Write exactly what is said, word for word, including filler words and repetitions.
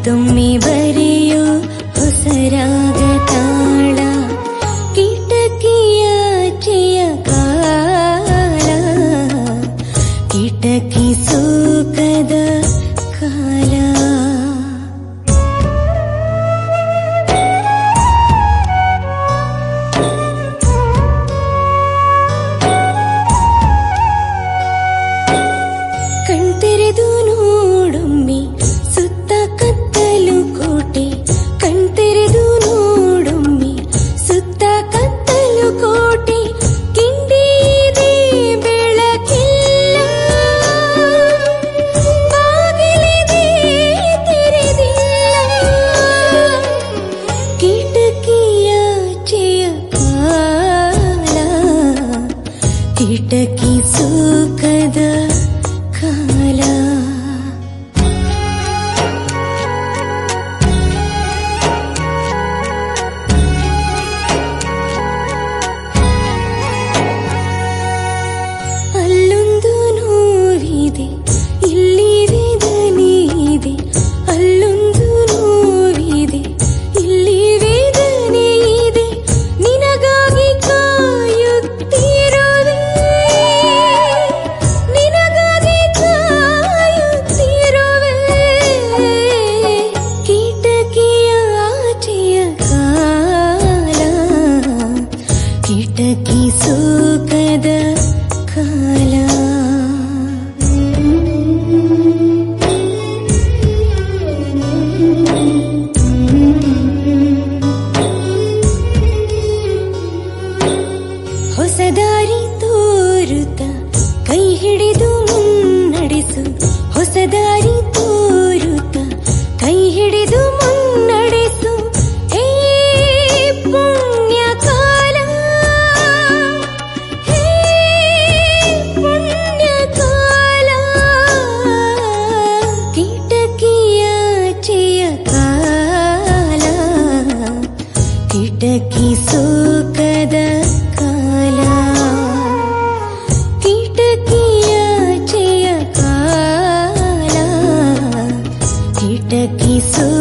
ಮತ್ತೊಮ್ಮೆ ಬರೆಯೋ ಹೊಸರಾಗ ತಾಳ ಕಿಟಕಿಯಾಚೆಯ ಕಾಲ ಕಿಟಕಿ ಸೂಕದ ಕಾಲ ಕಣ್ತೆರೆದು ನೋಡೊಮ್ಮೆ ಸುತ್ತ ಕತ್ತಲು ಕೋಟೆ ಕಣ್ತೆರೆದು ನೋಡೊಮ್ಮೆ ಸುತ್ತ ಕತ್ತಲು ಕೋಟೆ ಕಿಂಡಿದೆ ಬೆಳಕಿಲ್ಲ ಬಾಗಿಲಿದೆ ತೆರೆದಿಲ್ಲ ಕಿಟಕಿಯಾಚೆಯ ಕಾಲ ಕಿಟಕಿ ಸುಖದ ಕಾಲ ಅಲ್ಲೊಂದು ನೋವಿದೆ ಇಲ್ಲಿ ವೇದನೆ ಇದೆ ಅಲ್ಲೊಂದು ನೋವಿದೆ ಇಲ್ಲಿ ವೇದನೆ ಇದೆ ನಿನಗಾಗಿ ಕಾಯುತ್ತಿರುವೆ ನಿನಗಾಗಿ ಕಾಯುತ್ತಿರುವೆ ಕಿಟಕಿಯ ಆಚೆಯ ಕಾಲ ಕಿಟಕಿ ಸುಖದ ಕಾಲ ಹೊಸ ದಾರಿ ತೋರುತ್ತ ಕೈ ಹಿಡಿದು ಮುನ್ನಡೆಸು ಹೊಸ ದಾರಿ ತೋರುತ್ತ ಕೈ ಹಿಡಿದು ಮುನ್ನಡೆಸು ಹೇ ಪುಣ್ಯ ಕಾಲ ಹೇ ಪುಣ್ಯ ಕಾಲ ಕಿಟಕಿಯಾಚೆಯ ಕಾಲ ಕಿಟಕಿ ಸುಖದ ಕಾಲ ಕಿಟಕಿಯಾಚೆಯ ಕಾಲ ಕಿಟಕಿ ಸು